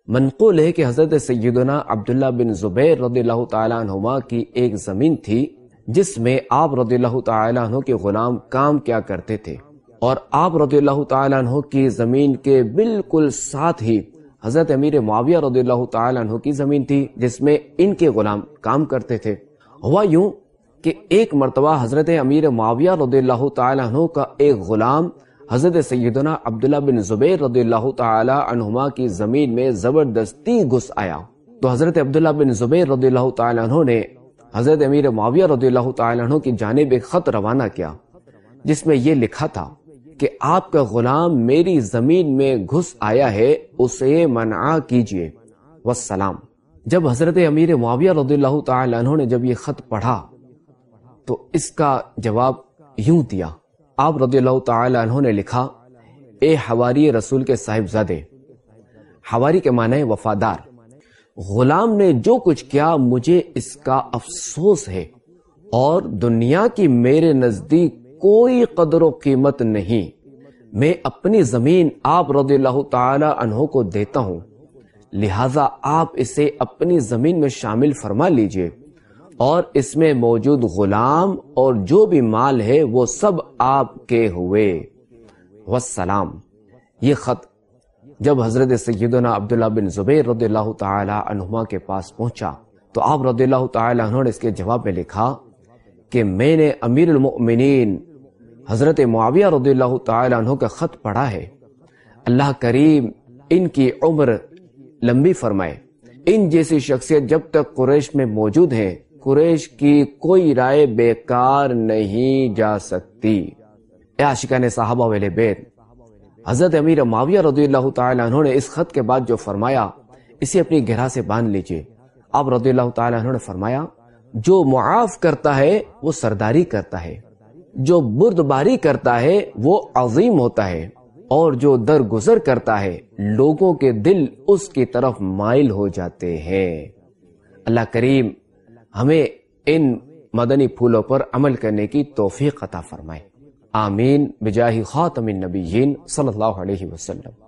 منقول ہے کہ حضرت سیدنا عبداللہ بن زبیر رضی اللہ تعالیٰ عنہما کی ایک زمین تھی جس میں آپ رضی اللہ تعالیٰ عنہ کے غلام کام کیا کرتے تھے، اور آپ رضی اللہ تعالیٰ عنہ کی زمین کے بالکل ساتھ ہی حضرت امیر معاویہ رضی اللہ تعالیٰ عنہ کی زمین تھی جس میں ان کے غلام کام کرتے تھے۔ ہوا یوں کہ ایک مرتبہ حضرت امیر معاویہ رضی اللہ تعالیٰ عنہ کا ایک غلام حضرت سیدنا عبداللہ بن زبیر رضی اللہ تعالیٰ عنہما کی زمین میں زبردستی گھس آیا، تو حضرت عبداللہ بن زبیر رضی اللہ تعالیٰ عنہ نے حضرت امیر معاویہ رضی اللہ تعالیٰ عنہ کی جانب ایک خط روانہ کیا جس میں یہ لکھا تھا کہ آپ کا غلام میری زمین میں گھس آیا ہے، اسے منع کیجیے، والسلام۔ جب حضرت امیر معاویہ رضی اللہ تعالیٰ عنہ نے جب یہ خط پڑھا تو اس کا جواب یوں دیا۔ آپ رضی اللہ تعالیٰ عنہ نے لکھا، اے حواری رسول کے صاحبزادے، حواری کے معنی ہے وفادار، غلام نے جو کچھ کیا مجھے اس کا افسوس ہے، اور دنیا کی میرے نزدیک کوئی قدر و قیمت نہیں۔ میں اپنی زمین آپ رضی اللہ تعالی عنہ کو دیتا ہوں، لہذا آپ اسے اپنی زمین میں شامل فرما لیجئے، اور اس میں موجود غلام اور جو بھی مال ہے وہ سب آپ کے ہوئے، والسلام۔ یہ خط جب حضرت سیدنا عبداللہ بن زبیر رضی اللہ تعالی عنہما کے پاس پہنچا تو آپ رضی اللہ تعالی عنہ نے اس کے جواب میں لکھا کہ میں نے امیر المؤمنین حضرت معاویہ رضی اللہ تعالی عنہ کا خط پڑھا ہے، اللہ کریم ان کی عمر لمبی فرمائے، ان جیسی شخصیت جب تک قریش میں موجود ہے قریش کی کوئی رائے بیکار نہیں جا سکتی۔ اے عاشقان صحابہ ویل بیت، حضرت امیر معاویہ رضی اللہ تعالی عنہ نے اس خط کے بعد جو فرمایا اسے اپنی گرہ سے باندھ لیجئے۔ آپ رضی اللہ تعالی عنہ نے فرمایا، جو معاف کرتا ہے وہ سرداری کرتا ہے، جو بردباری کرتا ہے وہ عظیم ہوتا ہے، اور جو درگزر کرتا ہے لوگوں کے دل اس کی طرف مائل ہو جاتے ہیں۔ اللہ کریم ہمیں ان مدنی پھولوں پر عمل کرنے کی توفیق عطا فرمائے، آمین بجاہ خاتم النبیین صلی اللہ علیہ وسلم۔